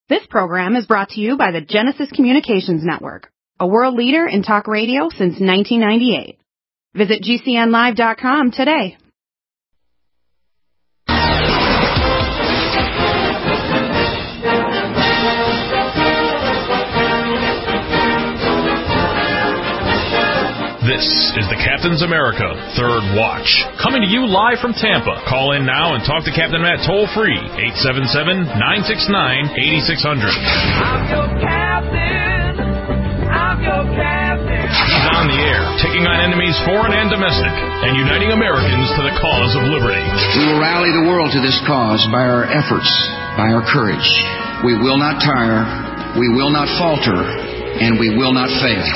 This program is brought to you by the Genesis Communications Network, a world leader in talk radio since 1998. Visit GCNlive.com today. This is the Captain's America Third Watch, coming to you live from Tampa. Call in now and talk to Captain Matt toll-free, 877-969-8600. I'm your captain. I'm your captain. He's on the air, taking on enemies foreign and domestic, and uniting Americans to the cause of liberty. We will rally the world to this cause by our efforts, by our courage. We will not tire, we will not falter, and we will not fail.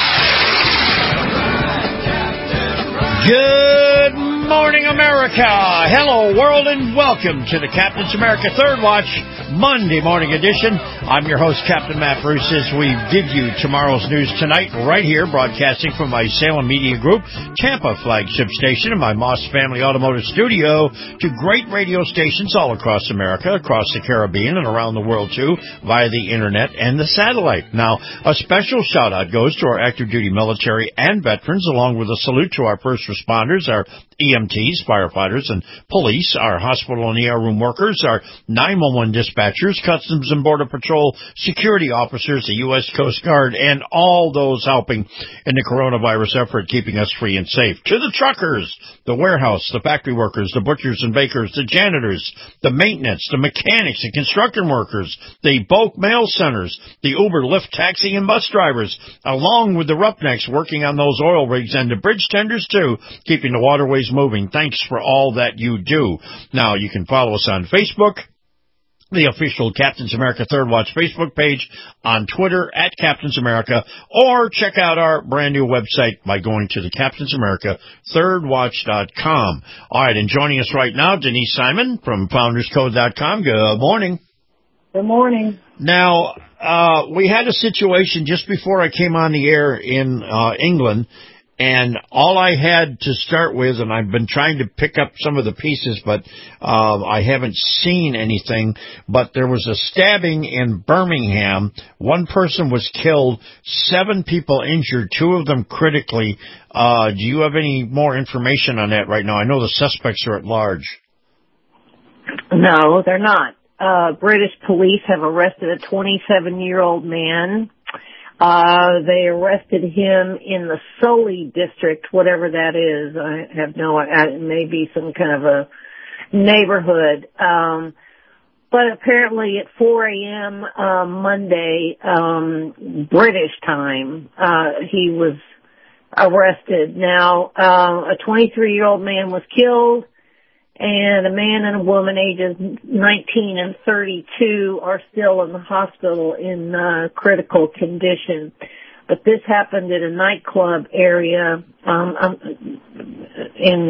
Good morning, America. Hello, world, and welcome to the Captain's America Third Watch Monday morning edition. I'm your host, Captain Matt Bruce, as we give you tomorrow's news tonight right here, broadcasting from my Salem Media Group, Tampa flagship station, and my Moss Family Automotive Studio, to great radio stations all across America, across the Caribbean, and around the world, too, via the Internet and the satellite. Now, a special shout-out goes to our active duty military and veterans, along with a salute to our first responders, our EMTs, firefighters, and police, our hospital and ER room workers, our 911 dispatchers, Customs and Border Patrol security officers, the U.S. Coast Guard, and all those helping in the coronavirus effort, keeping us free and safe. To the truckers, the warehouse, the factory workers, the butchers and bakers, the janitors, the maintenance, the mechanics, the construction workers, the bulk mail centers, the Uber, Lyft, taxi, and bus drivers, along with the roughnecks working on those oil rigs, and the bridge tenders, too, keeping the waterways moving. Thanks for all that you do. Now, you can follow us on Facebook, the official Captain's America Third Watch Facebook page, on Twitter at Captain's America, or check out our brand new website by going to the Captain's America thirdwatch.com. All right, and joining us right now, Denise Simon from founderscode.com. Good morning. Good morning. Now, we had a situation just before I came on the air in England, and all I had to start with, and I've been trying to pick up some of the pieces, but I haven't seen anything, but there was a stabbing in Birmingham. One person was killed, 7 people injured, 2 of them critically. Do you have any more information on that right now? I know the suspects are at large. No, they're not. British police have arrested a 27-year-old man. They arrested him in the Sully district, whatever that is. I have no idea. It may be some kind of a neighborhood. But apparently at 4 a.m. Monday, British time, he was arrested. Now, a 23-year-old man was killed, and a man and a woman ages 19 and 32 are still in the hospital in critical condition. But this happened at a nightclub area in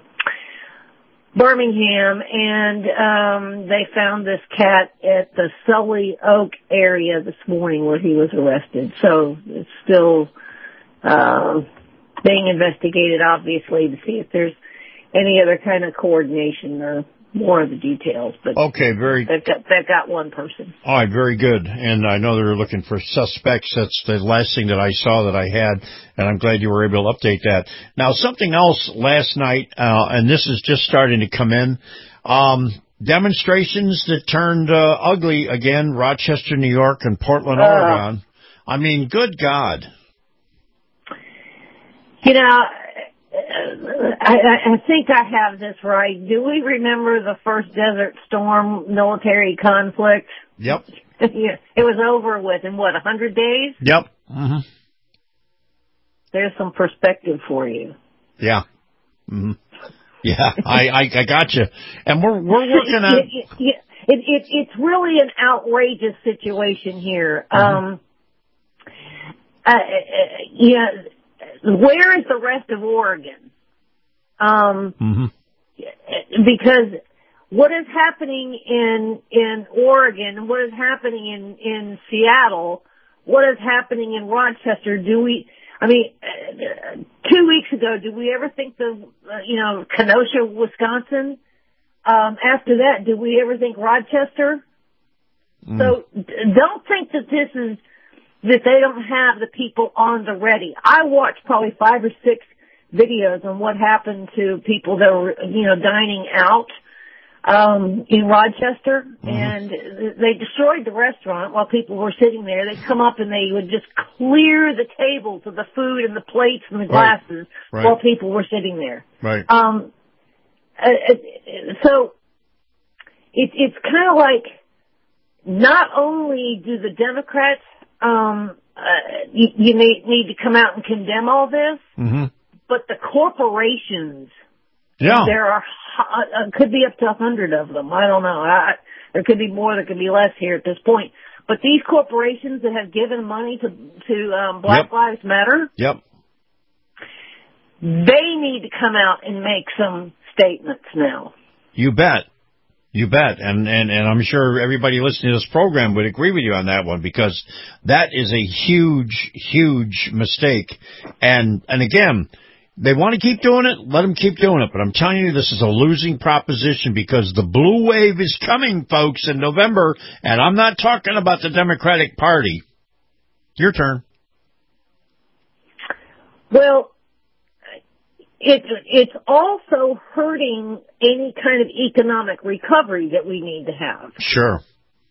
Birmingham, and they found this cat at the Sully Oak area this morning where he was arrested. So it's still being investigated, obviously, to see if there's any other kind of coordination or more of the details. But okay, they've got one person. All right, very good. And I know they're looking for suspects. That's the last thing that I saw that I had, and I'm glad you were able to update that. Now, something else last night, and this is just starting to come in, demonstrations that turned ugly again, Rochester, New York, and Portland, Oregon. I mean, good God. You know, I think I have this right. Do we remember the first Desert Storm military conflict? Yep. Yeah, it was over with in, 100 days? Yep. Mm-hmm. There's some perspective for you. Yeah. Mm-hmm. Yeah, I got you. And we're working on... It's really an outrageous situation here. Mm-hmm. Where is the rest of Oregon? Because what is happening in Oregon, what is happening in Seattle, what is happening in Rochester, 2 weeks ago, did we ever think Kenosha, Wisconsin? After that, did we ever think Rochester? So don't think that that they don't have the people on the ready. I watched probably 5 or 6 videos on what happened to people that were, dining out in Rochester, and they destroyed the restaurant while people were sitting there. They'd come up and they would just clear the tables of the food and the plates and the glasses while people were sitting there. Right. So it's kind of like, not only do the Democrats you need to come out and condemn all this, but the corporations. Yeah. There are could be up to 100 of them. I don't know. There could be more. There could be less here at this point. But these corporations that have given money to Black Lives Matter, they need to come out and make some statements now. You bet. You bet. And I'm sure everybody listening to this program would agree with you on that one, because that is a huge, huge mistake. And again, they want to keep doing it, let them keep doing it. But I'm telling you, this is a losing proposition, because the blue wave is coming, folks, in November. And I'm not talking about the Democratic Party. Your turn. Well, it's also hurting any kind of economic recovery that we need to have. Sure.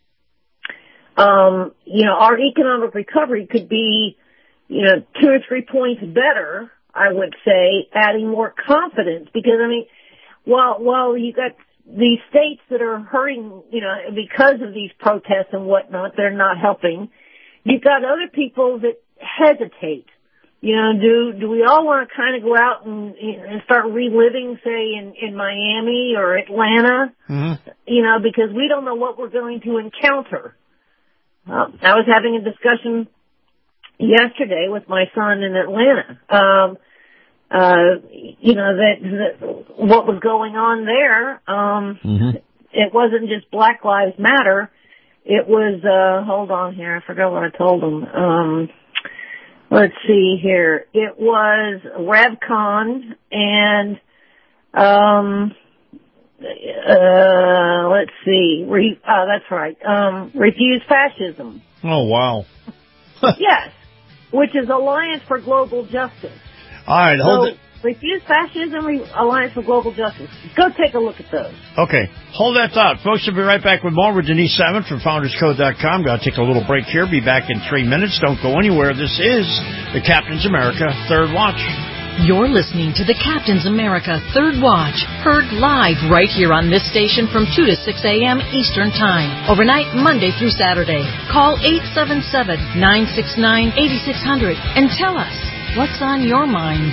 Our economic recovery could be, 2 or 3 points better, I would say, adding more confidence. Because, while you got these states that are hurting, because of these protests and whatnot, they're not helping. You've got other people that hesitate. Do we all want to kind of go out and start reliving, say, in Miami or Atlanta? Because we don't know what we're going to encounter. I was having a discussion yesterday with my son in Atlanta. That what was going on there. It wasn't just Black Lives Matter. It was, hold on here, I forgot what I told him. Let's see here. It was RevCon and, let's see. That's right. Refuse Fascism. Oh, wow. Yes. Which is Alliance for Global Justice. All right, hold it. Refuse Fascism, Alliance for Global Justice. Go take a look at those. Okay, hold that thought. Folks, we'll be right back with more with Denise Salmon from FoundersCode.com. Got to take a little break here. Be back in 3 minutes. Don't go anywhere. This is the Captain's America Third Watch. You're listening to the Captain's America Third Watch, heard live right here on this station from 2 to 6 a.m. Eastern Time, overnight Monday through Saturday. Call 877-969-8600 and tell us what's on your mind.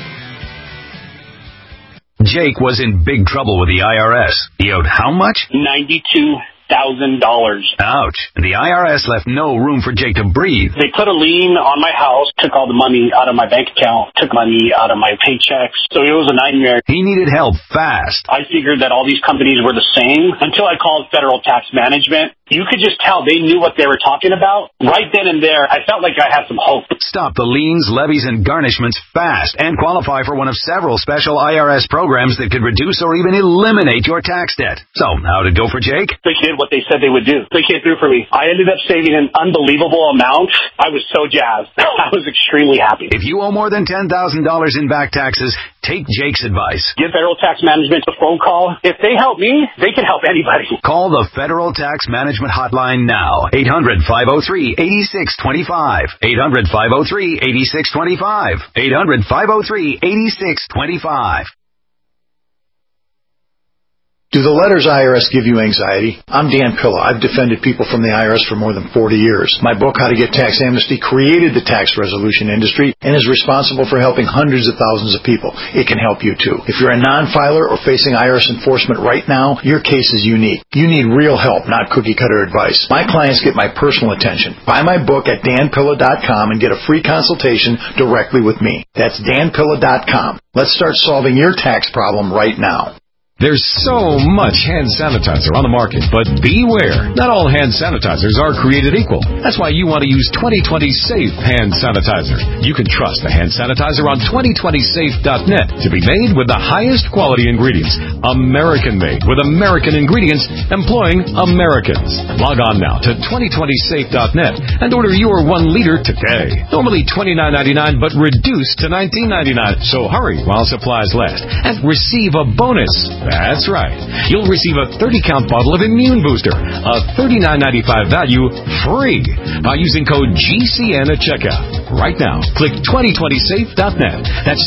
Jake was in big trouble with the IRS. He owed how much? $92,000. Ouch. And the IRS left no room for Jake to breathe. They put a lien on my house, took all the money out of my bank account, took money out of my paychecks. So it was a nightmare. He needed help fast. I figured that all these companies were the same until I called Federal Tax Management. You could just tell they knew what they were talking about. Right then and there, I felt like I had some hope. Stop the liens, levies, and garnishments fast and qualify for one of several special IRS programs that could reduce or even eliminate your tax debt. So, how did it go for Jake? They did what they said they would do. They came through for me. I ended up saving an unbelievable amount. I was so jazzed. I was extremely happy. If you owe more than $10,000 in back taxes, take Jake's advice. Give Federal Tax Management a phone call. If they help me, they can help anybody. Call the Federal Tax Management Hotline now. 800-503-8625. 800-503-8625. 800-503-8625. Do the letters IRS give you anxiety? I'm Dan Pilla. I've defended people from the IRS for more than 40 years. My book, How to Get Tax Amnesty, created the tax resolution industry and is responsible for helping hundreds of thousands of people. It can help you too. If you're a non-filer or facing IRS enforcement right now, your case is unique. You need real help, not cookie-cutter advice. My clients get my personal attention. Buy my book at danpilla.com and get a free consultation directly with me. That's danpilla.com. Let's start solving your tax problem right now. There's so much hand sanitizer on the market, but beware. Not all hand sanitizers are created equal. That's why you want to use 2020 Safe hand sanitizer. You can trust the hand sanitizer on 2020safe.net to be made with the highest quality ingredients. American made with American ingredients employing Americans. Log on now to 2020safe.net and order your 1 liter today. Normally $29.99 but reduced to $19.99. So hurry while supplies last and receive a bonus. That's right. You'll receive a 30-count bottle of Immune Booster, a $39.95 value, free by using code GCN at checkout. Right now, click 2020safe.net. That's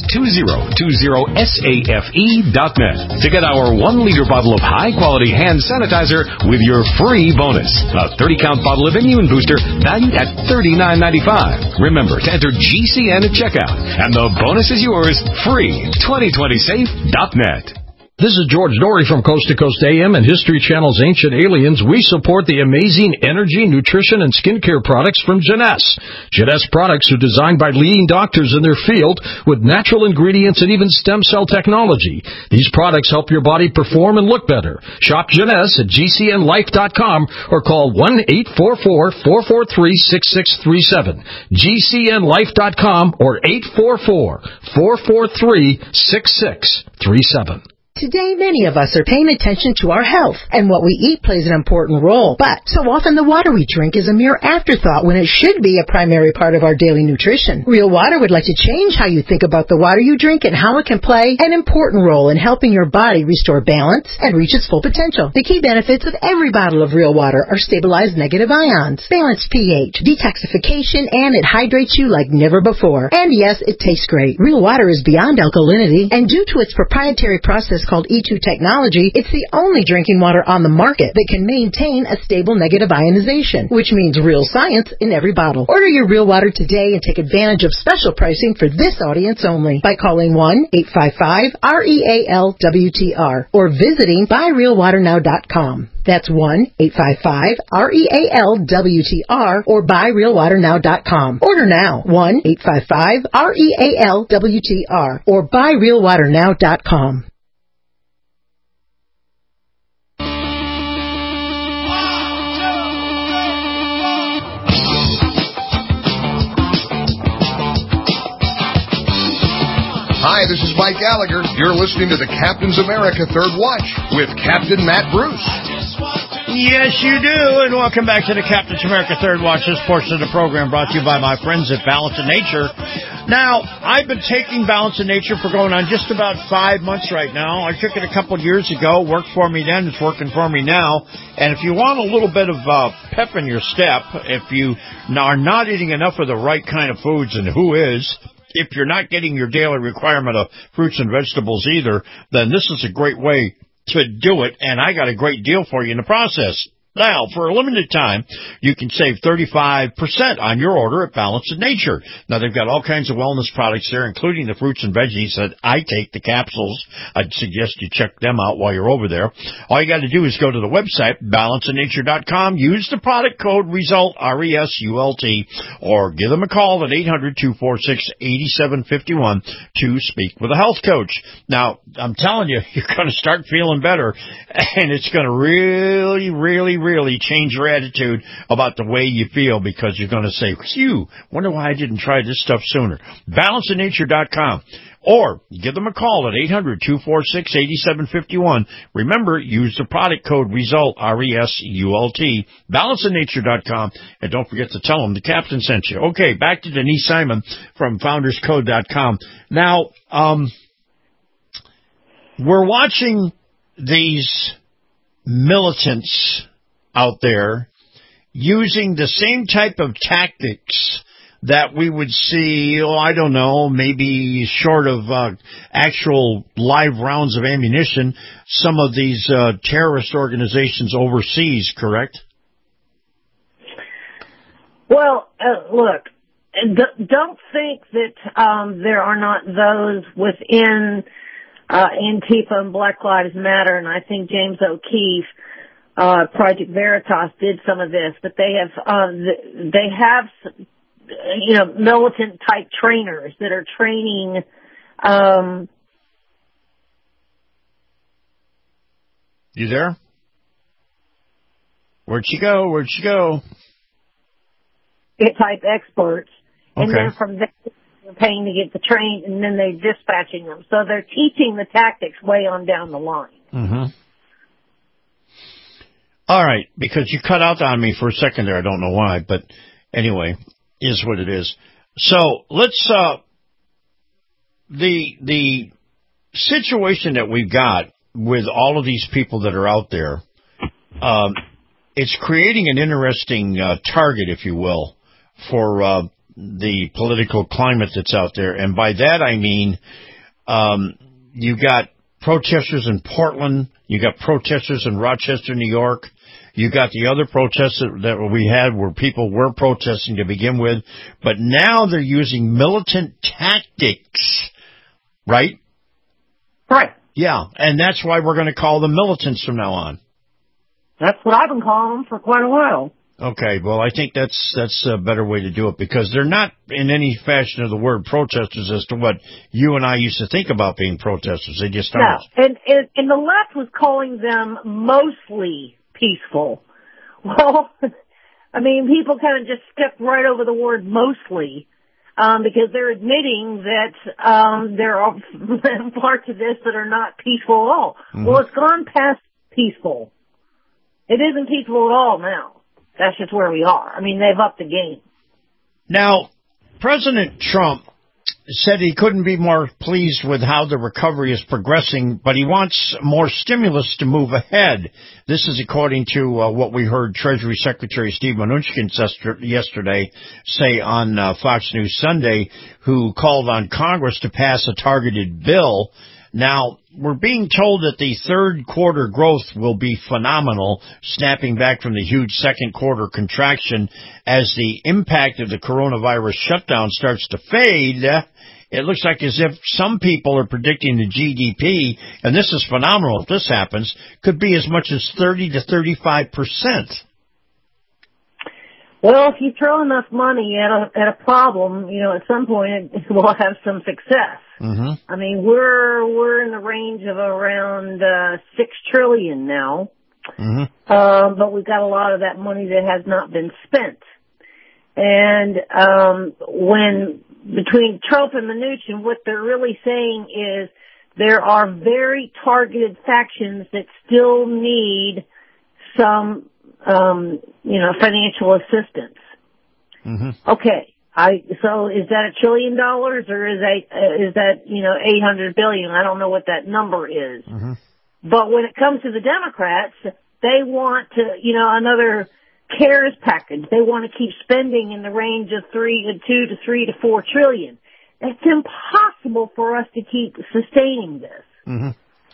2020safe.net to get our 1 liter bottle of high-quality hand sanitizer with your free bonus. A 30-count bottle of Immune Booster valued at $39.95. Remember to enter GCN at checkout, and the bonus is yours free. 2020safe.net. This is George Dory from Coast to Coast AM and History Channel's Ancient Aliens. We support the amazing energy, nutrition, and skincare products from Jeunesse. Jeunesse products are designed by leading doctors in their field with natural ingredients and even stem cell technology. These products help your body perform and look better. Shop Jeunesse at GCNlife.com or call 1-844-443-6637. GCNlife.com or 844-443-6637. Today, many of us are paying attention to our health, and what we eat plays an important role. But so often the water we drink is a mere afterthought when it should be a primary part of our daily nutrition. Real Water would like to change how you think about the water you drink and how it can play an important role in helping your body restore balance and reach its full potential. The key benefits of every bottle of Real Water are stabilized negative ions, balanced pH, detoxification, and it hydrates you like never before. And yes, it tastes great. Real Water is beyond alkalinity, and due to its proprietary process called E2 technology, it's the only drinking water on the market that can maintain a stable negative ionization, which means real science in every bottle. Order your Real Water today and take advantage of special pricing for this audience only by calling 1-855-REALWTR or visiting buyrealwaternow.com. That's 1-855-REALWTR or buyrealwaternow.com. Order now. 1-855-REALWTR or buyrealwaternow.com. Hi, this is Mike Gallagher. You're listening to the Captain's America Third Watch with Captain Matt Bruce. Yes, you do, and welcome back to the Captain's America Third Watch. This portion of the program brought to you by my friends at Balance of Nature. Now, I've been taking Balance of Nature for going on just about 5 months right now. I took it a couple of years ago, worked for me then, it's working for me now. And if you want a little bit of pep in your step, if you are not eating enough of the right kind of foods, and who is, if you're not getting your daily requirement of fruits and vegetables either, then this is a great way to do it, and I got a great deal for you in the process. Now, for a limited time, you can save 35% on your order at Balance of Nature. Now, they've got all kinds of wellness products there, including the fruits and veggies that I take, the capsules. I'd suggest you check them out while you're over there. All you got to do is go to the website, balanceofnature.com, use the product code RESULT, R-E-S-U-L-T, or give them a call at 800-246-8751 to speak with a health coach. Now, I'm telling you, you're going to start feeling better, and it's going to really change your attitude about the way you feel, because you're going to say, phew, wonder why I didn't try this stuff sooner. Balanceofnature.com. Or give them a call at 800-246-8751. Remember, use the product code RESULT, R-E-S-U-L-T, balanceofnature.com, and don't forget to tell them the captain sent you. Okay, back to Denise Simon from founderscode.com. Now, we're watching these militants out there using the same type of tactics that we would see, I don't know, maybe short of actual live rounds of ammunition, some of these terrorist organizations overseas, correct? Well, look, don't think that there are not those within Antifa and Black Lives Matter, and I think James O'Keefe, Project Veritas did some of this, but they have militant type trainers that are training You there? Where'd she go? Type experts. And Okay. then from there, they're paying to get the train, and then they're dispatching them. So they're teaching the tactics way on down the line. Mm-hmm. All right, because you cut out on me for a second there. I don't know why, but anyway, is what it is. So let's, the situation that we've got with all of these people that are out there, it's creating an interesting target, if you will, for the political climate that's out there. And by that I mean you got protesters in Portland, you got protesters in Rochester, New York, you got the other protests that we had where people were protesting to begin with, but now they're using militant tactics, right? Right. Yeah, and that's why we're going to call them militants from now on. That's what I've been calling them for quite a while. Okay, well, I think that's a better way to do it, because they're not in any fashion of the word protesters as to what you and I used to think about being protesters. They just aren't. No, and the left was calling them mostly peaceful. Well, I mean, people kind of just stepped right over the word mostly, because they're admitting that there are parts of this that are not peaceful at all. Mm-hmm. Well, it's gone past peaceful. It isn't peaceful at all now. That's just where we are. I mean, they've upped the game. Now, President Trump said he couldn't be more pleased with how the recovery is progressing, but he wants more stimulus to move ahead. This is according to what we heard Treasury Secretary Steve Mnuchin yesterday say on Fox News Sunday, who called on Congress to pass a targeted bill. Now, we're being told that the third quarter growth will be phenomenal, snapping back from the huge second quarter contraction as the impact of the coronavirus shutdown starts to fade. It looks like as if some people are predicting the GDP, and this is phenomenal if this happens, could be as much as 30 to 35%. Well, if you throw enough money at a problem, you know, at some point it will have some success. Mm-hmm. I mean, we're in the range of around $6 trillion now, but we've got a lot of that money that has not been spent. And when between Trump and Mnuchin, what they're really saying is there are very targeted factions that still need some financial assistance. Mm-hmm. Okay. So is that $1 trillion or is that, $800 billion? I don't know what that number is. Mm-hmm. But when it comes to the Democrats, they want to, another CARES package. They want to keep spending in the range of 2 to 3 to 4 trillion. It's impossible for us to keep sustaining this. Mm-hmm.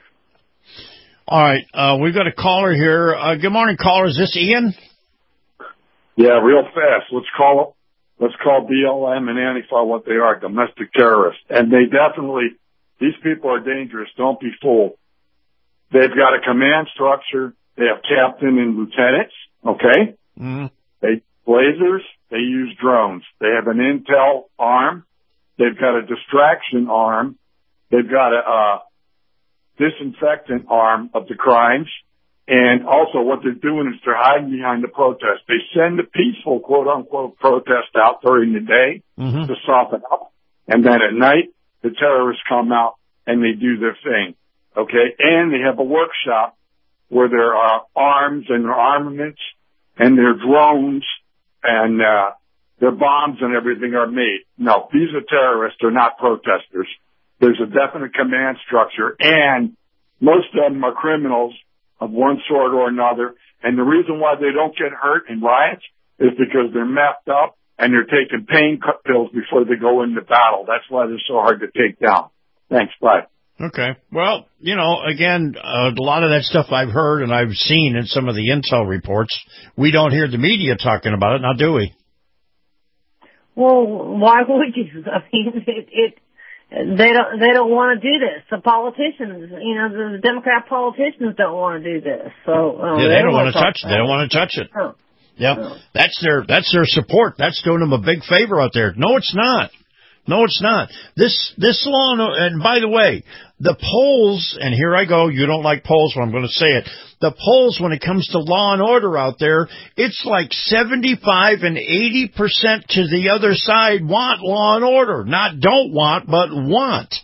All right. We've got a caller here. Good morning, caller. Is this Ian? Yeah, real fast. Let's call BLM and Antifa what they are, domestic terrorists. And these people are dangerous. Don't be fooled. They've got a command structure. They have captain and lieutenants, okay? Mm-hmm. They use lasers. They use drones. They have an intel arm. They've got a distraction arm. They've got a disinfectant arm of the crimes. And also what they're doing is they're hiding behind the protest. They send a peaceful, quote-unquote, protest out during the day to soften up. And then at night, the terrorists come out and they do their thing. Okay? And they have a workshop where their arms and their armaments and their drones and their bombs and everything are made. No, these are terrorists. They're not protesters. There's a definite command structure, and most of them are criminals of one sort or another. And the reason why they don't get hurt in riots is because they're messed up and they're taking pain pills before they go into battle. That's why they're so hard to take down. Thanks. Bye. Okay. Well, again, a lot of that stuff I've heard and I've seen in some of the intel reports. We don't hear the media talking about it, now do we? Well, why would you? I mean, they don't want to do this. The politicians, the Democrat politicians don't want to do this. So they don't want to touch it. They don't want to touch it. Oh. Yeah, Oh. That's their support. That's doing them a big favor out there. No, it's not. No, it's not. This law, and by the way, the polls, and here I go, you don't like polls, but I'm going to say it. The polls, when it comes to law and order out there, it's like 75 and 80% to the other side want law and order. Not don't want, but want.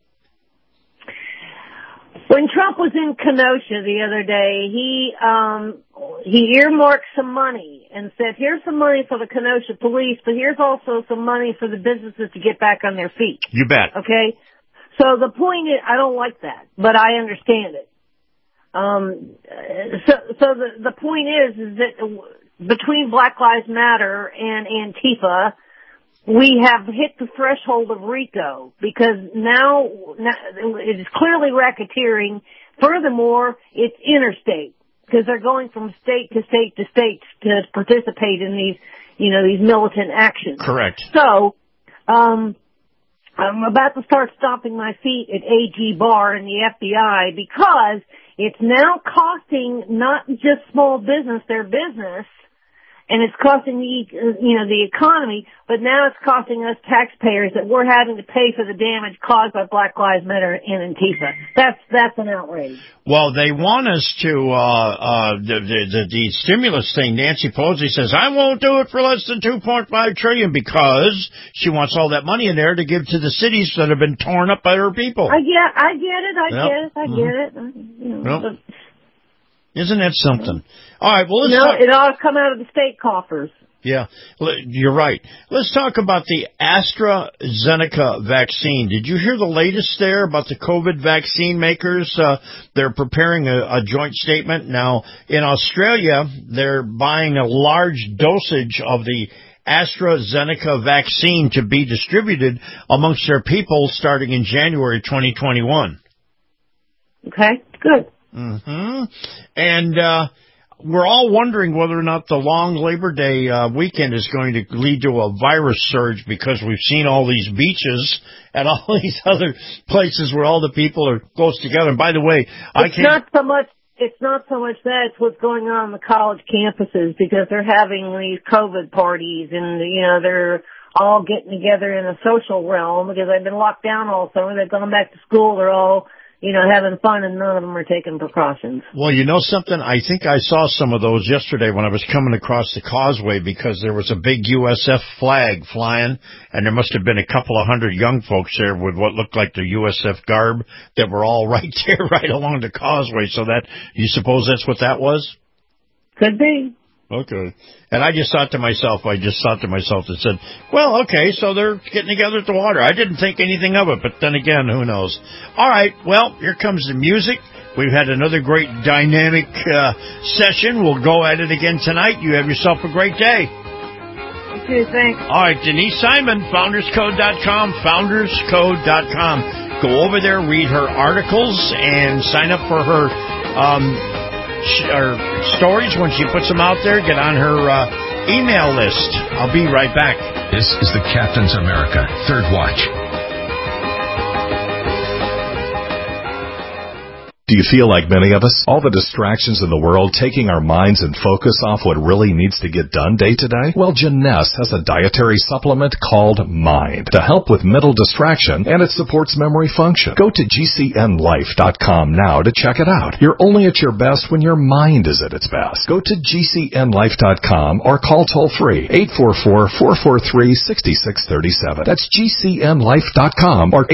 When Trump was in Kenosha the other day, he earmarked some money and said, here's some money for the Kenosha police, but here's also some money for the businesses to get back on their feet. You bet. Okay? So the point is, I don't like that, but I understand it. So the point is that between Black Lives Matter and Antifa, we have hit the threshold of RICO because now it is clearly racketeering. Furthermore, it's interstate because they're going from state to state to state to participate in these, these militant actions. Correct. So, I'm about to start stomping my feet at AG Barr and the FBI because it's now costing not just small business their business, and it's costing the economy, but now it's costing us taxpayers that we're having to pay for the damage caused by Black Lives Matter and Antifa. That's an outrage. Well, they want us to, the stimulus thing, Nancy Pelosi says, I won't do it for less than $2.5 trillion because she wants all that money in there to give to the cities that have been torn up by her people. I get it. Isn't that something? All right, well, it ought to come out of the state coffers. Yeah, you're right. Let's talk about the AstraZeneca vaccine. Did you hear the latest there about the COVID vaccine makers? They're preparing a joint statement. Now, in Australia, they're buying a large dosage of the AstraZeneca vaccine to be distributed amongst their people starting in January 2021. Okay, good. Mm-hmm. And we're all wondering whether or not the long Labor Day weekend is going to lead to a virus surge because we've seen all these beaches and all these other places where all the people are close together. And by the way, it's not so much that, it's what's going on the college campuses because they're having these COVID parties and, they're all getting together in a social realm because they've been locked down all summer. They've gone back to school. They're all having fun, and none of them are taking precautions. Well, you know something? I think I saw some of those yesterday when I was coming across the causeway because there was a big USF flag flying, and there must have been a couple of hundred young folks there with what looked like the USF garb that were all right there, right along the causeway. So that, you suppose that's what that was? Could be. Okay. And I just thought to myself and said, well, okay, so they're getting together at the water. I didn't think anything of it, but then again, who knows? All right, well, here comes the music. We've had another great dynamic session. We'll go at it again tonight. You have yourself a great day. You too, thanks. All right, Denise Simon, founderscode.com, founderscode.com. Go over there, read her articles, and sign up for her stories when she puts them out there. Get on her email list. I'll be right back. This is the Captain's America Third Watch. Do you feel like many of us? All the distractions in the world taking our minds and focus off what really needs to get done day to day? Well, Jeunesse has a dietary supplement called Mind to help with mental distraction, and it supports memory function. Go to GCNlife.com now to check it out. You're only at your best when your mind is at its best. Go to GCNlife.com or call toll-free 844-443-6637. That's GCNlife.com or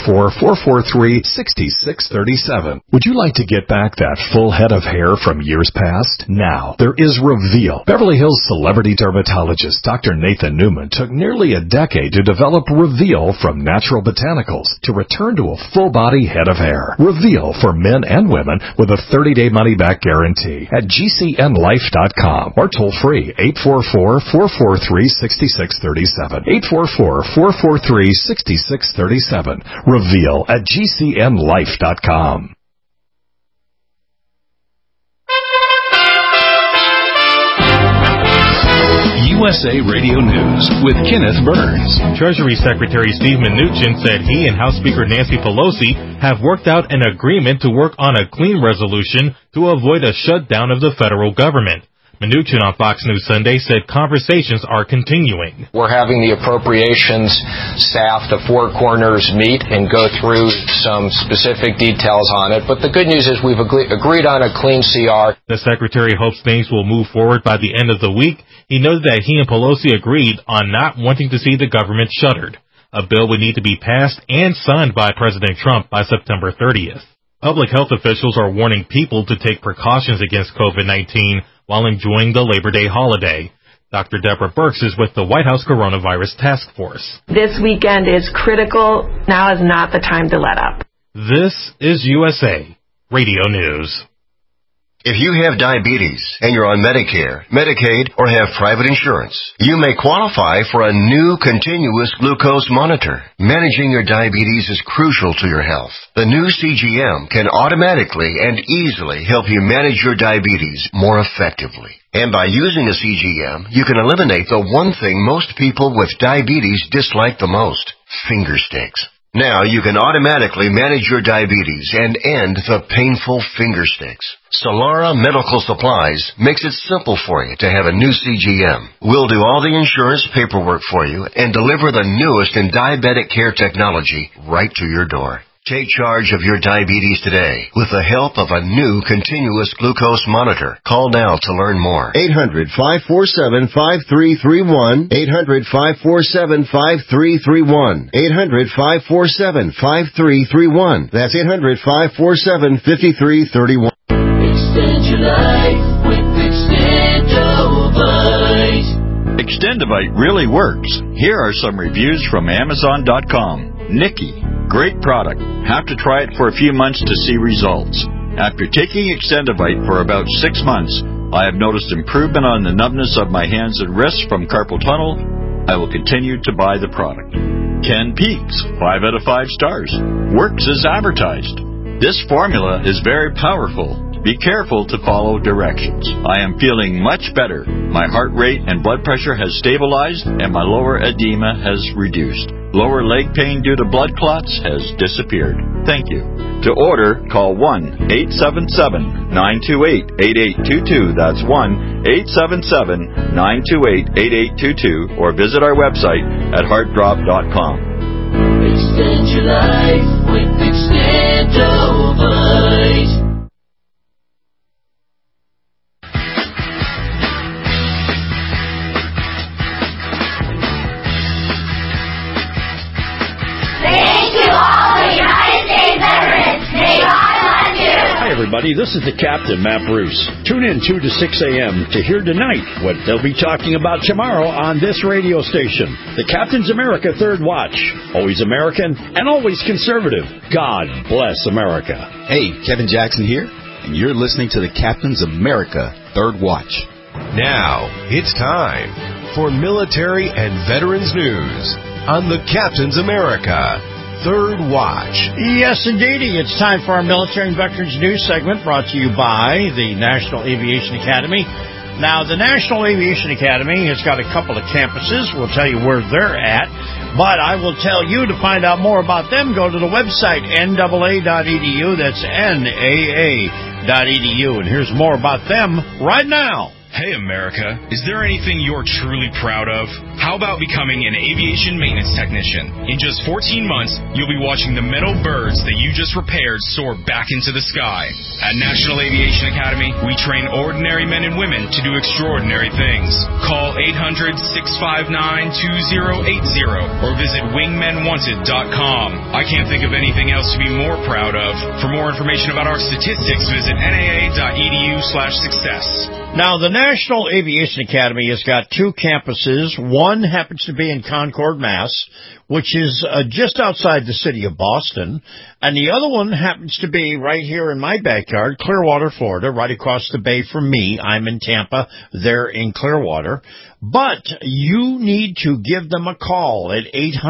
844-443-6637. Would you like to get back that full head of hair from years past? Now, there is Reveal. Beverly Hills celebrity dermatologist Dr. Nathan Newman took nearly a decade to develop Reveal from natural botanicals to return to a full-body head of hair. Reveal for men and women with a 30-day money-back guarantee at GCNlife.com or toll-free 844-443-6637. 844-443-6637. Reveal at GCNlife.com. USA Radio News with Kenneth Burns. Treasury Secretary Steve Mnuchin said he and House Speaker Nancy Pelosi have worked out an agreement to work on a clean resolution to avoid a shutdown of the federal government. Mnuchin on Fox News Sunday said conversations are continuing. We're having the appropriations staff, the four corners, meet and go through some specific details on it. But the good news is we've agreed on a clean CR. The Secretary hopes things will move forward by the end of the week. He noted that he and Pelosi agreed on not wanting to see the government shuttered. A bill would need to be passed and signed by President Trump by September 30th. Public health officials are warning people to take precautions against COVID-19 while enjoying the Labor Day holiday. Dr. Deborah Birx is with the White House Coronavirus Task Force. This weekend is critical. Now is not the time to let up. This is USA Radio News. If you have diabetes and you're on Medicare, Medicaid, or have private insurance, you may qualify for a new continuous glucose monitor. Managing your diabetes is crucial to your health. The new CGM can automatically and easily help you manage your diabetes more effectively. And by using a CGM, you can eliminate the one thing most people with diabetes dislike the most: finger sticks. Now you can automatically manage your diabetes and end the painful finger sticks. Solara Medical Supplies makes it simple for you to have a new CGM. We'll do all the insurance paperwork for you and deliver the newest in diabetic care technology right to your door. Take charge of your diabetes today with the help of a new continuous glucose monitor. Call now to learn more. 800-547-5331. 800-547-5331. 800-547-5331. That's 800-547-5331. Extend your life with Extendovite. Extendovite really works. Here are some reviews from Amazon.com. Nikki, great product. Have to try it for a few months to see results. After taking Extendovite for about 6 months, I have noticed improvement on the numbness of my hands and wrists from carpal tunnel. I will continue to buy the product. Ken Peaks, 5 out of 5 stars. Works as advertised. This formula is very powerful. Be careful to follow directions. I am feeling much better. My heart rate and blood pressure has stabilized and my lower edema has reduced. Lower leg pain due to blood clots has disappeared. Thank you. To order, call 1-877-928-8822. That's 1-877-928-8822. Or visit our website at heartdrop.com. Extend your life with Extendovite. Hi, everybody. This is the Captain, Matt Bruce. Tune in 2 to 6 a.m. to hear tonight what they'll be talking about tomorrow on this radio station. The Captain's America Third Watch. Always American and always conservative. God bless America. Hey, Kevin Jackson here, and you're listening to the Captain's America Third Watch. Now, it's time for military and veterans news on the Captain's America Third Watch. Yes, indeedy. It's time for our Military and Veterans News segment brought to you by the National Aviation Academy. Now, the National Aviation Academy has got a couple of campuses. We'll tell you where they're at. But I will tell you to find out more about them, go to the website, NAA.edu. That's NAA.edu. And here's more about them right now. Hey, America, is there anything you're truly proud of? How about becoming an aviation maintenance technician? In just 14 months, you'll be watching the metal birds that you just repaired soar back into the sky. At National Aviation Academy, we train ordinary men and women to do extraordinary things. Call 800-659-2080 or visit wingmenwanted.com. I can't think of anything else to be more proud of. For more information about our statistics, visit naa.edu/success. Now, the National Aviation Academy has got 2 campuses. One happens to be in Concord, Mass., which is just outside the city of Boston. And the other one happens to be right here in my backyard, Clearwater, Florida, right across the bay from me. I'm in Tampa. They're in Clearwater. But you need to give them a call at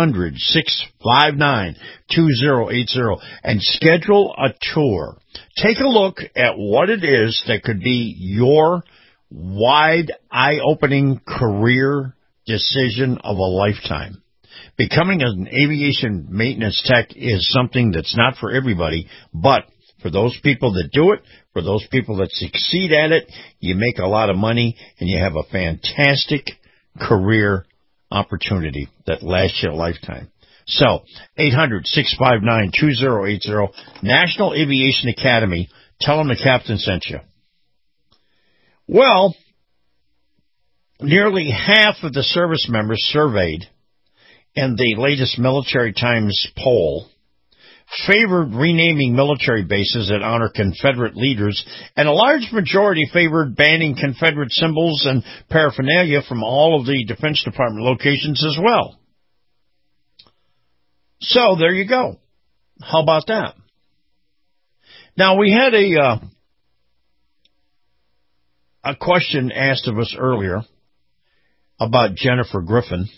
800-659-2080 and schedule a tour. Take a look at what it is that could be your wide, eye-opening career decision of a lifetime. Becoming an aviation maintenance tech is something that's not for everybody, but For those people that do it, for those people that succeed at it, you make a lot of money and you have a fantastic career opportunity that lasts you a lifetime. So, 800-659-2080, National Aviation Academy. Tell them the captain sent you. Well, nearly half of the service members surveyed in the latest Military Times poll favored renaming military bases that honor Confederate leaders, and a large majority favored banning Confederate symbols and paraphernalia from all of the Defense Department locations as well. So there you go. How about that? Now, we had a question asked of us earlier about Jennifer Griffin.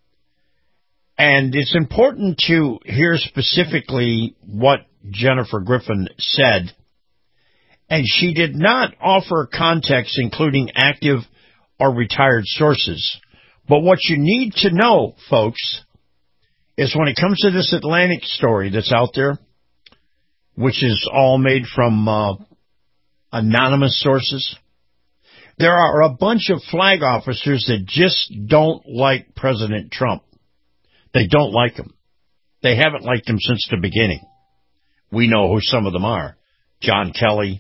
And it's important to hear specifically what Jennifer Griffin said. And she did not offer context, including active or retired sources. But what you need to know, folks, is when it comes to this Atlantic story that's out there, which is all made from anonymous sources, there are a bunch of flag officers that just don't like President Trump. They don't like him. They haven't liked him since the beginning. We know who some of them are. John Kelly,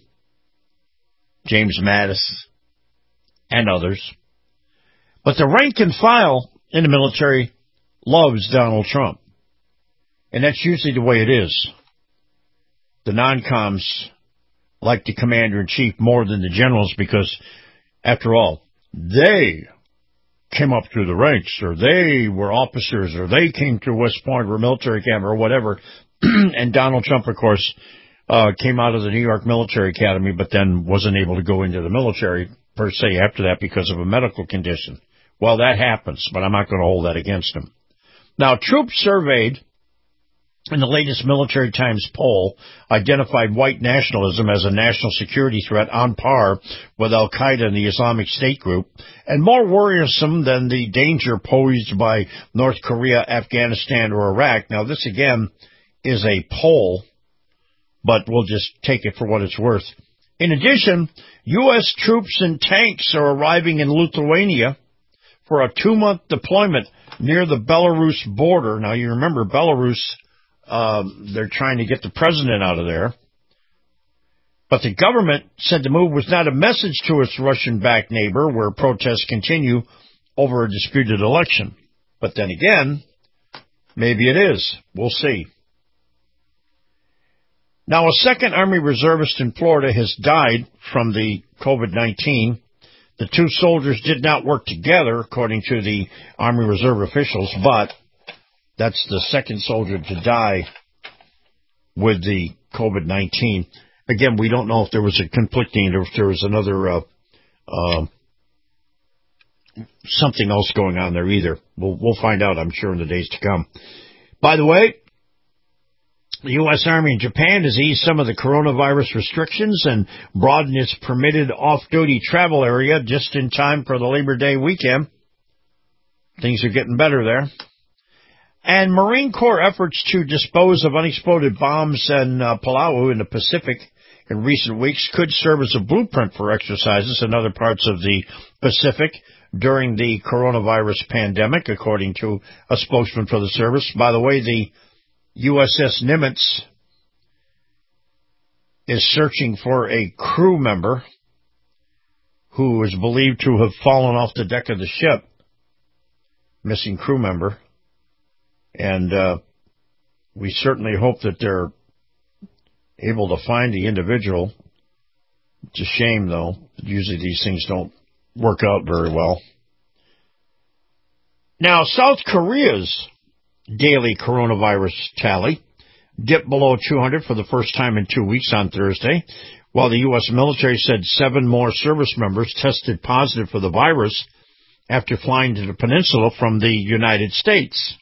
James Mattis, and others. But the rank and file in the military loves Donald Trump. And that's usually the way it is. The non-coms like the commander-in-chief more than the generals because, after all, they came up through the ranks, or they were officers, or they came through West Point or military camp or whatever. And Donald Trump, of course, came out of the New York Military Academy, but then wasn't able to go into the military per se after that because of a medical condition. Well, that happens, but I'm not going to hold that against him. Now, troops surveyed in the latest Military Times poll identified white nationalism as a national security threat on par with Al-Qaeda and the Islamic State group, and more worrisome than the danger posed by North Korea, Afghanistan, or Iraq. Now, this, again, is a poll, but we'll just take it for what it's worth. In addition, U.S. troops and tanks are arriving in Lithuania for a 2-month deployment near the Belarus border. Now, you remember Belarus, they're trying to get the president out of there. But the government said the move was not a message to its Russian-backed neighbor, where protests continue over a disputed election. But then again, maybe it is. We'll see. Now, a second Army reservist in Florida has died from the COVID-19. The two soldiers did not work together, according to the Army Reserve officials, but that's the second soldier to die with the COVID-19. Again, we don't know if there was a conflicting, or if there was another something else going on there either. We'll find out, I'm sure, in the days to come. By the way, the U.S. Army in Japan has eased some of the coronavirus restrictions and broadened its permitted off-duty travel area just in time for the Labor Day weekend. Things are getting better there. And Marine Corps efforts to dispose of unexploded bombs in Palau in the Pacific in recent weeks could serve as a blueprint for exercises in other parts of the Pacific during the coronavirus pandemic, according to a spokesman for the service. By the way, the USS Nimitz is searching for a crew member who is believed to have fallen off the deck of the ship. Missing crew member. And we certainly hope that they're able to find the individual. It's a shame, though. Usually these things don't work out very well. Now, South Korea's daily coronavirus tally dipped below 200 for the first time in 2 weeks on Thursday, while the U.S. military said 7 more service members tested positive for the virus after flying to the peninsula from the United States.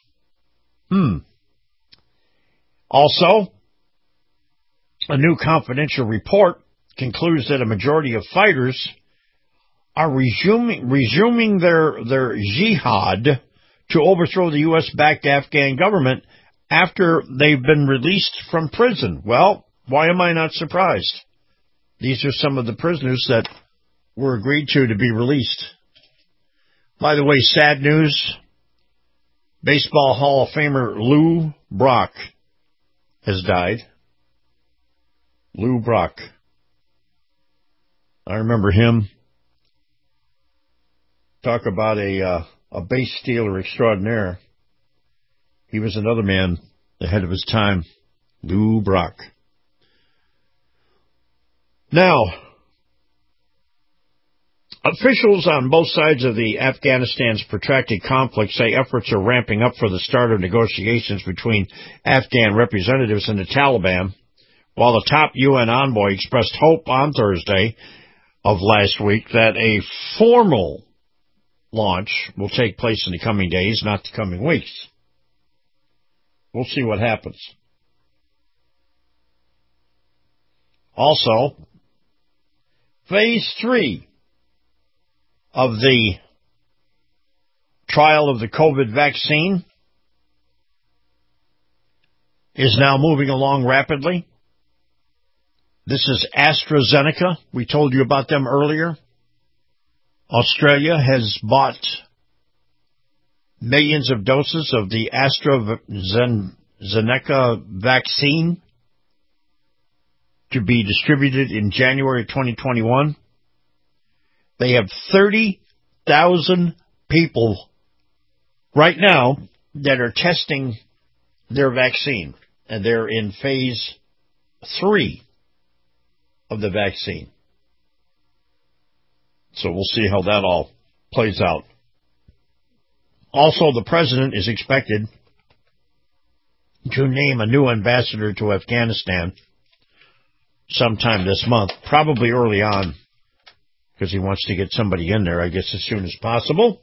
Also, a new confidential report concludes that a majority of fighters are resuming their jihad to overthrow the U.S.-backed Afghan government after they've been released from prison. Well, Why am I not surprised? These are some of the prisoners that were agreed to be released. By the way, sad news. Baseball Hall of Famer Lou Brock has died. Lou Brock. I remember him. Talk about a base stealer extraordinaire. He was another man ahead of his time. Lou Brock. Now, officials on both sides of the Afghanistan's protracted conflict say efforts are ramping up for the start of negotiations between Afghan representatives and the Taliban, while the top UN envoy expressed hope on Thursday of last week that a formal launch will take place in the coming days, not the coming weeks. We'll see what happens. Also, Phase 3 of the trial of the COVID vaccine is now moving along rapidly. This is AstraZeneca. We told you about them earlier. Australia has bought millions of doses of the AstraZeneca vaccine to be distributed in January 2021. They have 30,000 people right now that are testing their vaccine, and they're in Phase 3 of the vaccine. So we'll see how that all plays out. Also, the president is expected to name a new ambassador to Afghanistan sometime this month, probably early on, because he wants to get somebody in there, I guess, as soon as possible.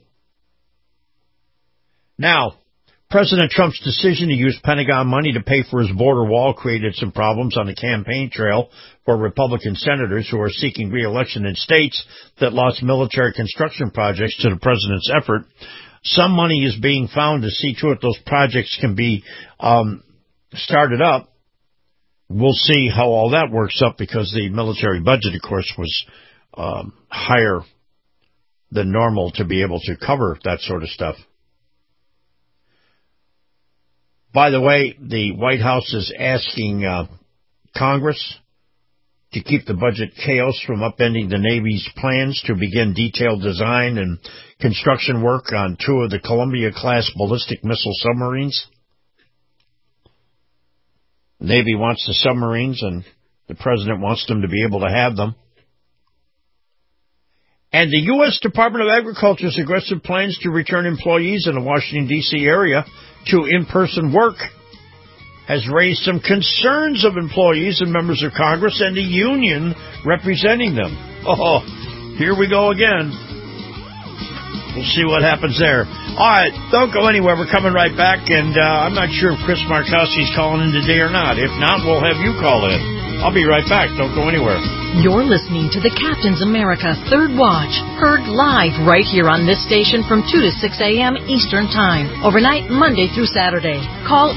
Now, President Trump's decision to use Pentagon money to pay for his border wall created some problems on the campaign trail for Republican senators who are seeking re-election in states that lost military construction projects to the president's effort. Some money is being found to see to it those projects can be started up. We'll see how all that works up, because the military budget, of course, was higher than normal to be able to cover that sort of stuff. By the way, the White House is asking Congress to keep the budget chaos from upending the Navy's plans to begin detailed design and construction work on 2 of the Columbia-class ballistic missile submarines. The Navy wants the submarines, and the President wants them to be able to have them. And the U.S. Department of Agriculture's aggressive plans to return employees in the Washington, D.C. area to in-person work has raised some concerns of employees and members of Congress and the union representing them. Oh, here we go again. We'll see what happens there. All right, don't go anywhere. We're coming right back, and I'm not sure if Chris Markowski's calling in today or not. If not, we'll have you call in. I'll be right back. Don't go anywhere. You're listening to the Captain's America Third Watch, heard live right here on this station from 2 to 6 a.m. Eastern Time, overnight Monday through Saturday. Call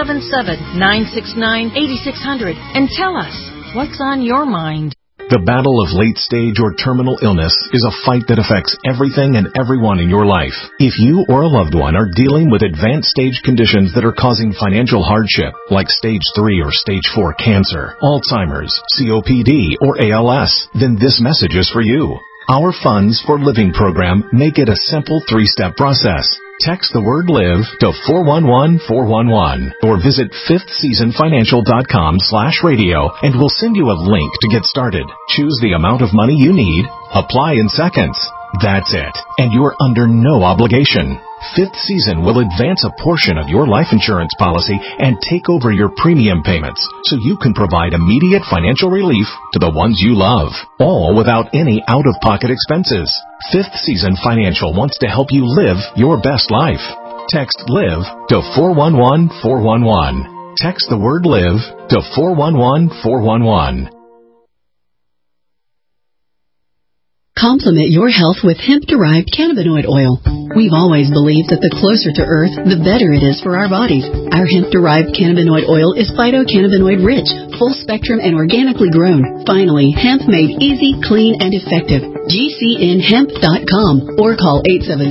877-969-8600 and tell us what's on your mind. The battle of late-stage or terminal illness is a fight that affects everything and everyone in your life. If you or a loved one are dealing with advanced stage conditions that are causing financial hardship, like stage 3 or stage 4 cancer, Alzheimer's, COPD, or ALS, then this message is for you. Our Funds for Living program make it a simple 3-step process. Text the word LIVE to 411-411 or visit fifthseasonfinancial.com/radio and we'll send you a link to get started. Choose the amount of money you need. Apply in seconds. That's it. And you're under no obligation. Fifth Season will advance a portion of your life insurance policy and take over your premium payments so you can provide immediate financial relief to the ones you love, all without any out-of-pocket expenses. Fifth Season Financial wants to help you live your best life. Text LIVE to 411-411. Text the word LIVE to 411-411. Complement your health with hemp-derived cannabinoid oil. We've always believed that the closer to Earth, the better it is for our bodies. Our hemp-derived cannabinoid oil is phytocannabinoid-rich, full-spectrum, and organically grown. Finally, hemp made easy, clean, and effective. GCNhemp.com or call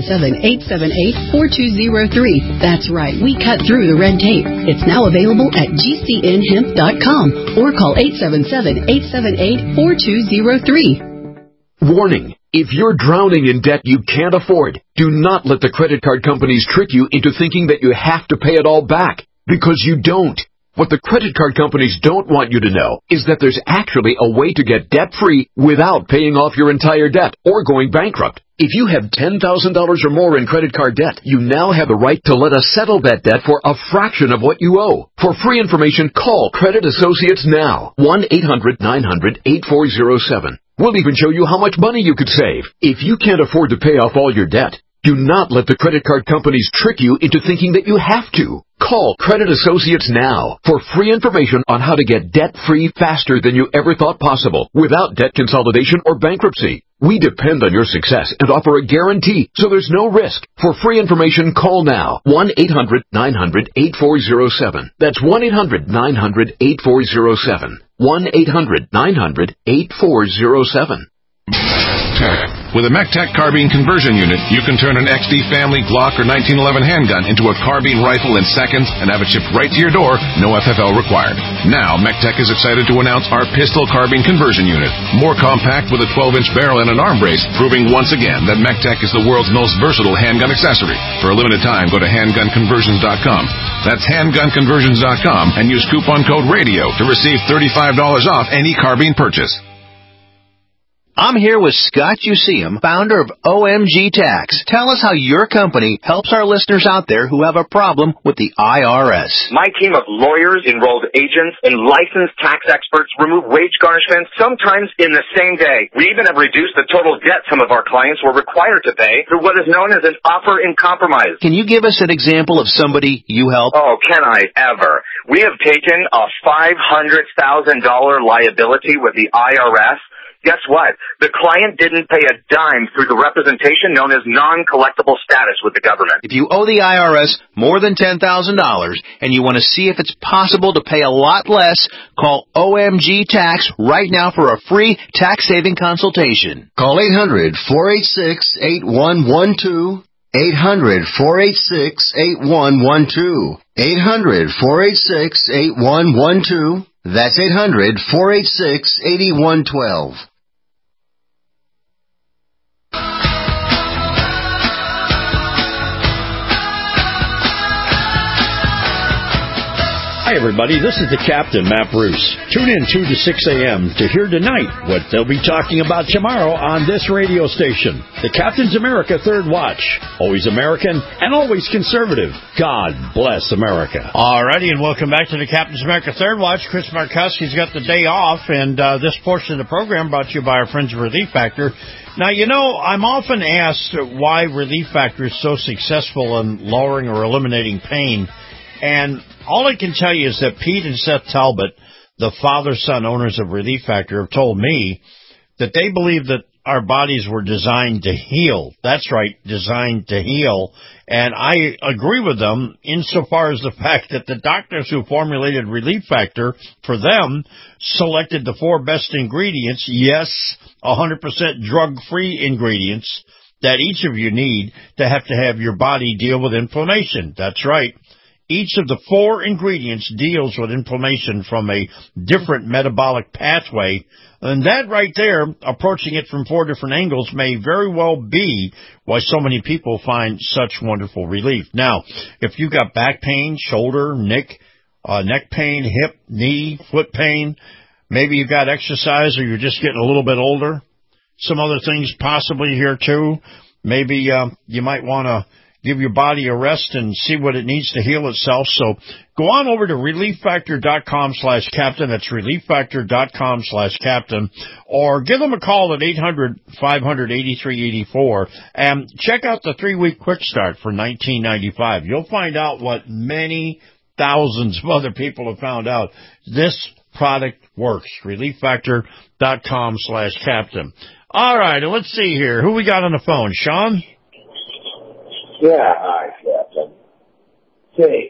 877-878-4203. That's right, we cut through the red tape. It's now available at GCNhemp.com or call 877-878-4203. Warning, if you're drowning in debt you can't afford, do not let the credit card companies trick you into thinking that you have to pay it all back, because you don't. What the credit card companies don't want you to know is that there's actually a way to get debt-free without paying off your entire debt or going bankrupt. If you have $10,000 or more in credit card debt, you now have the right to let us settle that debt for a fraction of what you owe. For free information, call Credit Associates now. 1-800-900-8407. We'll even show you how much money you could save. If you can't afford to pay off all your debt, do not let the credit card companies trick you into thinking that you have to. Call Credit Associates now for free information on how to get debt-free faster than you ever thought possible without debt consolidation or bankruptcy. We depend on your success and offer a guarantee, so there's no risk. For free information, call now. 1-800-900-8407. That's 1-800-900-8407. 1-800-900-8407. With a MECTEC carbine conversion unit, you can turn an XD family Glock or 1911 handgun into a carbine rifle in seconds and have it shipped right to your door, no FFL required. Now, MECTEC is excited to announce our pistol carbine conversion unit. More compact with a 12-inch barrel and an arm brace, proving once again that MECTEC is the world's most versatile handgun accessory. For a limited time, go to handgunconversions.com. That's handgunconversions.com and use coupon code RADIO to receive $35 off any carbine purchase. I'm here with Scott Useum, founder of OMG Tax. Tell us how your company helps our listeners out there who have a problem with the IRS. My team of lawyers, enrolled agents, and licensed tax experts remove wage garnishments, sometimes in the same day. We even have reduced the total debt some of our clients were required to pay through what is known as an offer in compromise. Can you give us an example of somebody you help? Oh, can I ever? We have taken a $500,000 liability with the IRS. Guess what? The client didn't pay a dime through the representation known as non-collectible status with the government. If you owe the IRS more than $10,000 and you want to see if it's possible to pay a lot less, call OMG Tax right now for a free tax-saving consultation. Call 800-486-8112. 800-486-8112. 800-486-8112. That's 800-486-8112. Hi, everybody. This is the Captain, Matt Bruce. Tune in 2 to 6 a.m. to hear tonight what they'll be talking about tomorrow on this radio station. The Captain's America Third Watch. Always American and always conservative. God bless America. All righty, and welcome back to the Captain's America Third Watch. Chris Markowski's got the day off, and this portion of the program brought to you by our friends at Relief Factor. Now, you know, I'm often asked why Relief Factor is so successful in lowering or eliminating pain. And all I can tell you is that Pete and Seth Talbot, the father-son owners of Relief Factor, have told me that they believe that our bodies were designed to heal. That's right, designed to heal. And I agree with them insofar as the fact that the doctors who formulated Relief Factor for them selected the 4 best ingredients, yes, 100% drug-free ingredients that each of you need to have your body deal with inflammation. That's right. Each of the 4 ingredients deals with inflammation from a different metabolic pathway. And that right there, approaching it from 4 different angles, may very well be why so many people find such wonderful relief. Now, if you've got back pain, shoulder, neck pain, hip, knee, foot pain, maybe you've got exercise or you're just getting a little bit older, some other things possibly here too. Maybe you might want to give your body a rest and see what it needs to heal itself. So go on over to relieffactor.com/captain. That's relieffactor.com/captain. Or give them a call at 800-500-8384 and check out the 3-week quick start for $19.95. You'll find out what many thousands of other people have found out. This product works. ReliefFactor.com/captain. All right, and let's see here. Who we got on the phone? Sean? Yeah, hi, Captain. Say,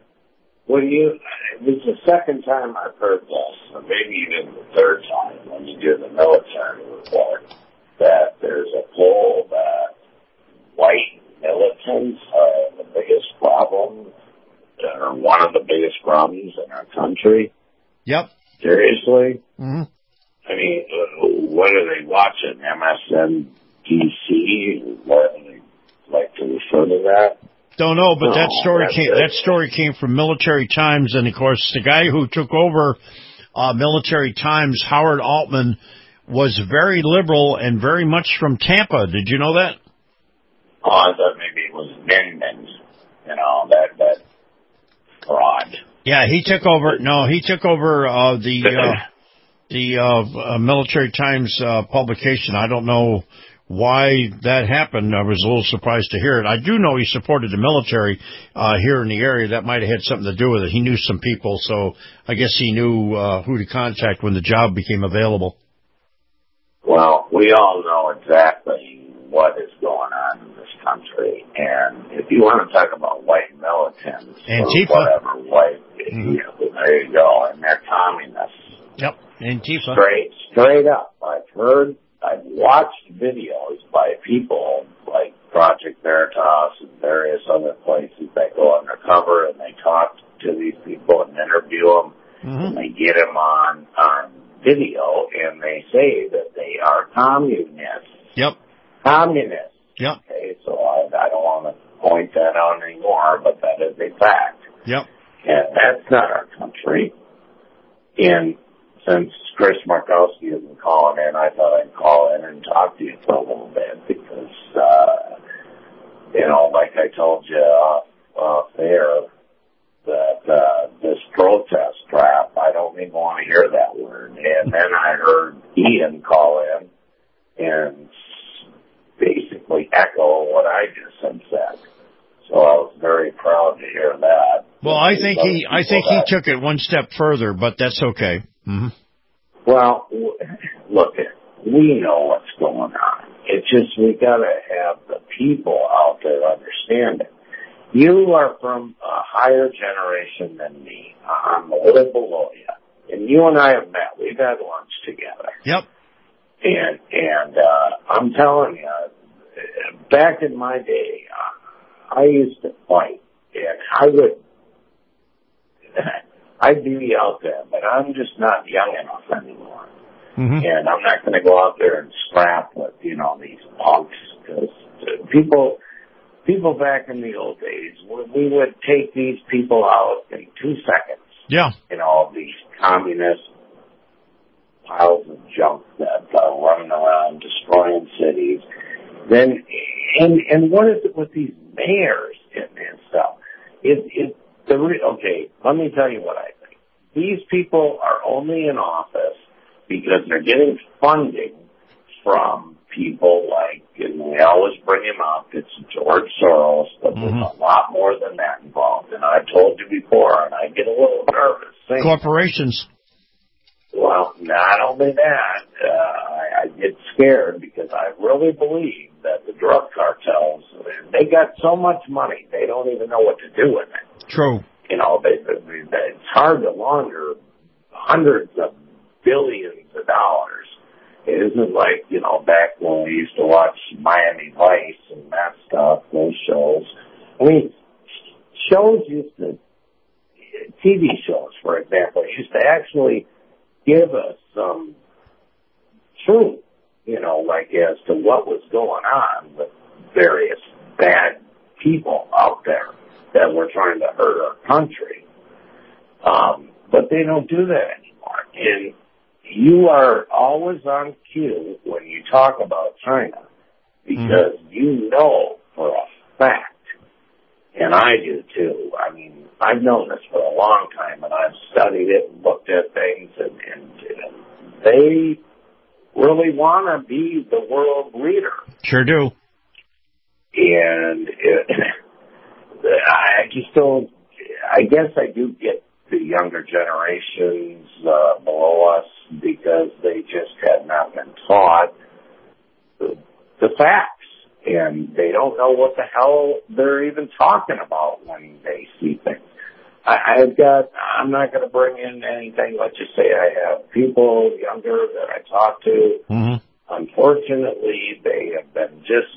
this is the second time I've heard this, or maybe even the third time when you do the military report, that there's a poll that white militants are the biggest problem, or one of the biggest problems in our country. Yep. Seriously? Mm-hmm. I mean, what are they watching? MSNBC? What do they like to refer to that? Don't know, but that story came from Military Times, and of course, the guy who took over Military Times, Howard Altman, was very liberal and very much from Tampa. Did you know that? Oh, I thought maybe it was Min, that fraud. Yeah, he took over. No, he took over the Military Times publication. I don't know why that happened. I was a little surprised to hear it. I do know he supported the military here in the area. That might have had something to do with it. He knew some people, so I guess he knew who to contact when the job became available. Well, we all know exactly what is going on in this country, and if you want to talk about white militants, Antifa, or whatever, there you go, and they're communists. Yep, Antifa. Straight up, I've watched videos by people like Project Veritas and various other places that go undercover and they talk to these people and interview them, and they get them on video, and they say that they are communists. Yep. Communists. Yep. Okay, so I don't want to point that out anymore, but that is a fact. Yep. And that's not our country. And since Chris Markowski isn't calling in, I thought I'd call in and talk to you for a little bit because, like I told you off air, that this protest trap, I don't even want to hear that word. And then I heard Ian call in and basically echo what I just said. So I was very proud to hear that. Well, I think he took it one step further, but that's okay. Mm-hmm. Well, look, we know what's going on. It's just we got to have the people out there understand it. You are from a higher generation than me. I'm a little below you. And you and I have met. We've had lunch together. Yep. And I'm telling you, back in my day, I used to fight. And I'd be out there, but I'm just not young enough anymore. Mm-hmm. And I'm not going to go out there and scrap with, these punks. Because people back in the old days, we would take these people out in 2 seconds. Yeah. These communist piles of junk that are running around destroying cities. Then, and what is it with these mayors and stuff? Okay, let me tell you what I think. These people are only in office because they're getting funding from people like, and we always bring him up, it's George Soros, but there's a lot more than that involved. And I've told you before, and I get a little nervous. Corporations. Well, not only that, I get scared because I really believe that the drug cartels, they got so much money, they don't even know what to do with it. True. It's hard to launder hundreds of billions of dollars. It isn't like, back when we used to watch Miami Vice and that stuff, those shows. I mean, TV shows, for example, used to actually give us some truth, as to what was going on with various bad people out there that were trying to hurt our country. But they don't do that anymore. And you are always on cue when you talk about China because you know for a fact, and I do too, I mean, I've known this for a long time and I've studied it and looked at things and they really want to be the world leader. Sure do. And I just don't, I guess I do get the younger generations below us because they just had not been taught the facts. And they don't know what the hell they're even talking about when they see things. I'm not going to bring in anything. Let's just say I have people younger that I talk to. Mm-hmm. Unfortunately, they have been just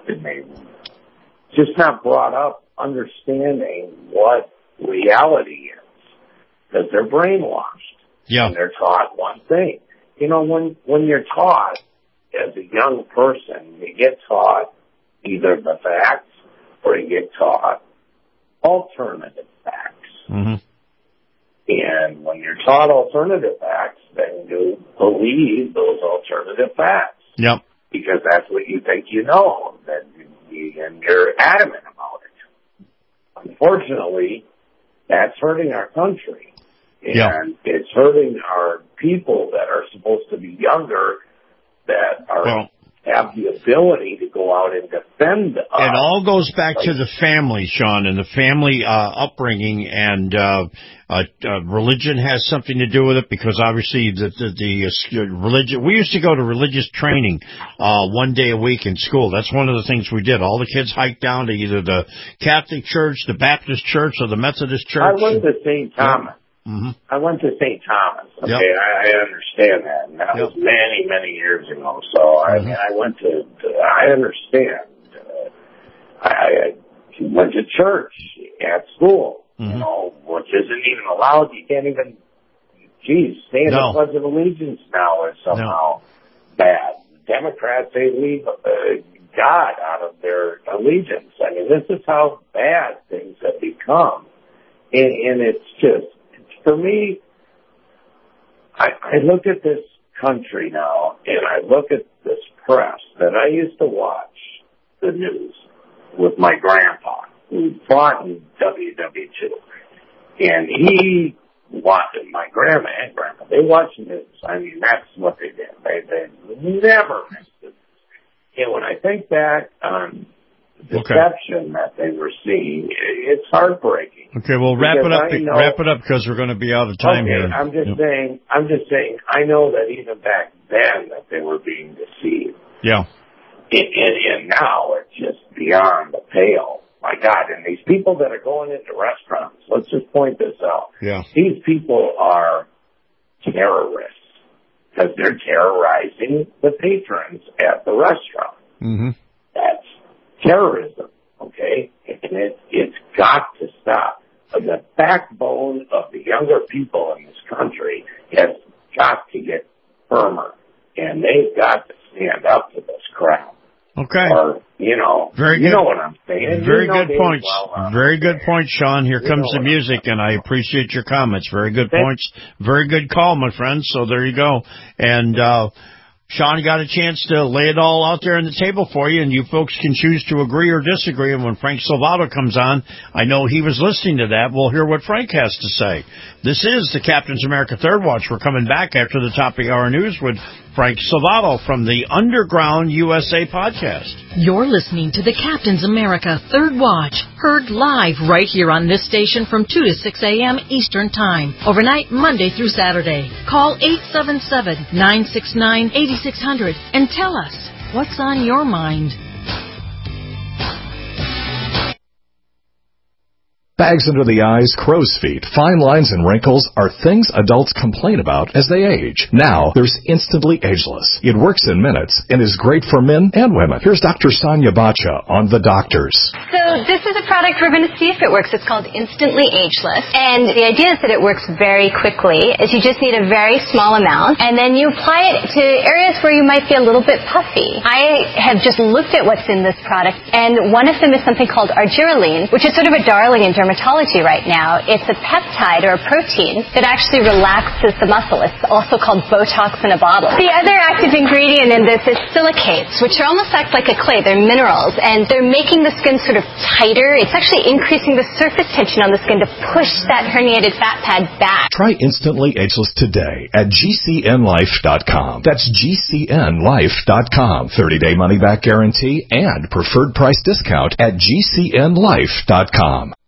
not brought up understanding what reality is because they're brainwashed. Yeah. And they're taught one thing. You know, when you're taught as a young person, you get taught either the facts or you get taught alternative facts. Mm-hmm. And when you're taught alternative facts, then you believe those alternative facts. Yep. Because that's what you think you know, and you're adamant about it. Unfortunately, that's hurting our country. And it's hurting our people that are supposed to be younger, that have the ability to go out and defend us. It all goes back to the family, Sean, and the family upbringing, and religion has something to do with it because obviously the religion. We used to go to religious training 1 day a week in school. That's one of the things we did. All the kids hiked down to either the Catholic Church, the Baptist Church, or the Methodist Church. I went to St. Thomas. Mm-hmm. I went to St. Thomas. Okay, yep. I understand that. And that was many, many years ago. So, I mean, I understand. I went to church at school, you know, which isn't even allowed. You can't even, stand the Pledge of Allegiance now is somehow bad. Democrats, they leave God out of their allegiance. I mean, this is how bad things have become. And it's just, for me, I look at this country now, and I look at this press that I used to watch the news with my grandpa, who fought in WW2. And he watched, my grandma and grandpa, they watched the news. I mean, that's what they did. They never missed it. And when I think back on deception that they were seeing, it's heartbreaking. Okay, well, wrap it up because we're going to be out of time here. I'm just saying, I know that even back then that they were being deceived. Yeah. And now it's just beyond the pale. My God, and these people that are going into restaurants, let's just point this out. Yeah. These people are terrorists because they're terrorizing the patrons at the restaurant. Mm-hmm. That's terrorism, okay? And it's got to stop. The backbone of the younger people in this country has got to get firmer, and they've got to stand up to this crap. Okay. Or, very good. You know what I'm saying. Very good points. Very good points, Sean. Here comes the music, and I appreciate your comments. Very good points. Very good call, my friend. So there you go. And, Sean got a chance to lay it all out there on the table for you, and you folks can choose to agree or disagree. And when Frank Salvato comes on, I know he was listening to that. We'll hear what Frank has to say. This is the Captain's America Third Watch. We're coming back after the top of the hour news with Frank Salvato from the Underground USA podcast. You're listening to the Captain's America Third Watch, heard live right here on this station from 2 to 6 a.m. Eastern Time, overnight Monday through Saturday. Call 877-969-8600 and tell us what's on your mind. Bags under the eyes, crow's feet, fine lines, and wrinkles are things adults complain about as they age. Now, there's Instantly Ageless. It works in minutes and is great for men and women. Here's Dr. Sonia Bacha on The Doctors. So this is a product we're going to see if it works. It's called Instantly Ageless. And the idea is that it works very quickly, as you just need a very small amount, and then you apply it to areas where you might be a little bit puffy. I have just looked at what's in this product, and one of them is something called argireline, which is sort of a darling in dermatology right now. It's a peptide or a protein that actually relaxes the muscle. It's also called Botox in a bottle. The other active ingredient in this is silicates, which are almost act like a clay. They're minerals, and they're making the skin sort of tighter. It's actually increasing the surface tension on the skin to push that herniated fat pad back. Try Instantly Ageless today at GCNlife.com. That's GCNlife.com. 30-day money-back guarantee and preferred price discount at GCNlife.com.